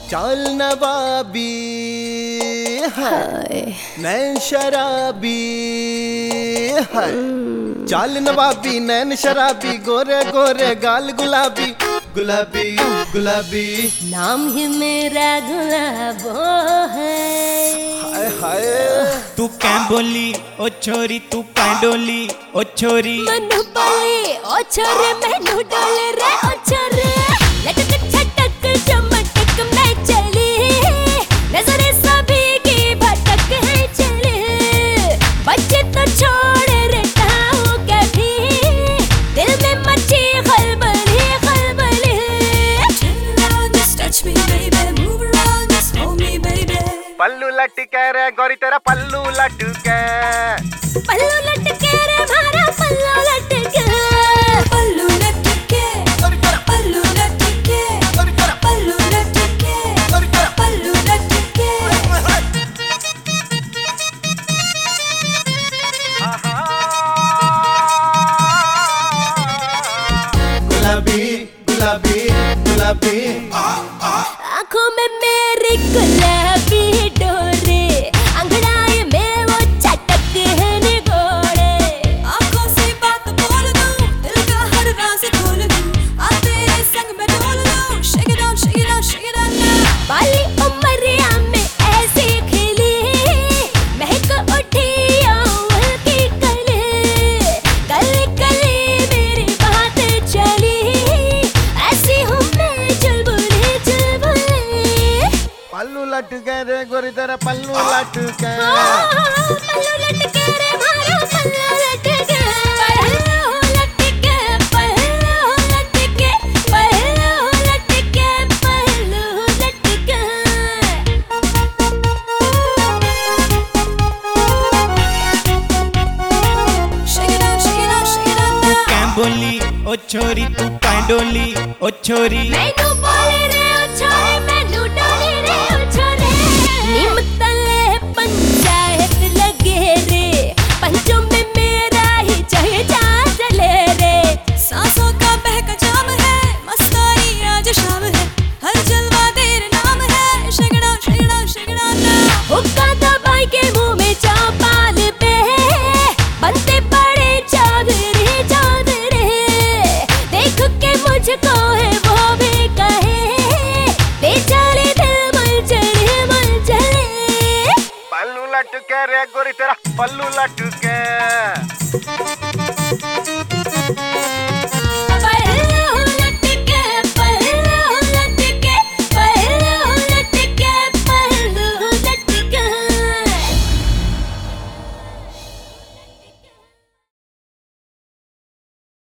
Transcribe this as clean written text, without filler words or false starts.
चाल नवाबी है नैन शराबी है। चाल नवाबी नैन शराबी गोरे गोरे गाल गुलाबी गुलाबी गुलाबी। नाम ही मेरा गुलाबो है। हाय हाय तू क्या बोली ओ छोरी, तू क्या डोली ओ छोरी। मनु बोली ओ छोरे मैनू डोले रे ओ छोरे। लटक छटक चमटक मैं चली, नजरें सभी की भटक है चली। बच्चे तो छोड़ रे ताऊ कभी, दिल में मची खलबली खलबली। Turn around, just touch me baby, move around, just hold me baby। पल्लू लटके रे गोरी तेरा पल्लू लटके। पल्लू लटके रे मारा पल्लू लटके। पल्लू लटके पल्लू लटके पल्लू लटके पल्लू लटके। गुलाबी गुलाबी गुलाबी। आँखों में मेरी गुलाबी डोरे, अंगड़ाई में वो चटक है निगोरे। आँखों से बात बोल दूं, दिल का हर राज खोल दूं, आ तेरे संग में डोल दूं। Shake it down, shake it down, shake it down now। बाली उमरिया में ऐसी खिली, महक उठी अव्वल की कली। गली गली मेरी बात चली, ऐसी हूँ मैं चुलबुली चुलबुली। पल्लू लटके रे गोरी तेरा पल्लू लटके। पल्लू लटके रे मारो पल्लू लटके। पल्लू लटके पल्लू लटके पल्लू लटके पल्लू लटके। Shake it out, shake it out, shake it out तू now। क्या बोली ओ छोरी, तू क्या डोली ओ छोरी। मैनू बोले रे ओ छोरे, मैनू डोले रे ओ छोरे। नीम तले पंचायत लगे रे, पंचों में मेरा ही चाहे जा चले रे। सांसों का बहका जाम है, मस्तानी आज शाम है, हर जलवा तेरे नाम है। Shake it out, shake it out, shake it out now। हुक्का दबाई के मुंह में चौपाल पे, बनते पड़े चौधरी चौधरी। देख के मुझको है वो भी कहे, बेचारे दिल मल चले। पल्लू लटके रे गोरी तेरा पल्लू लटके।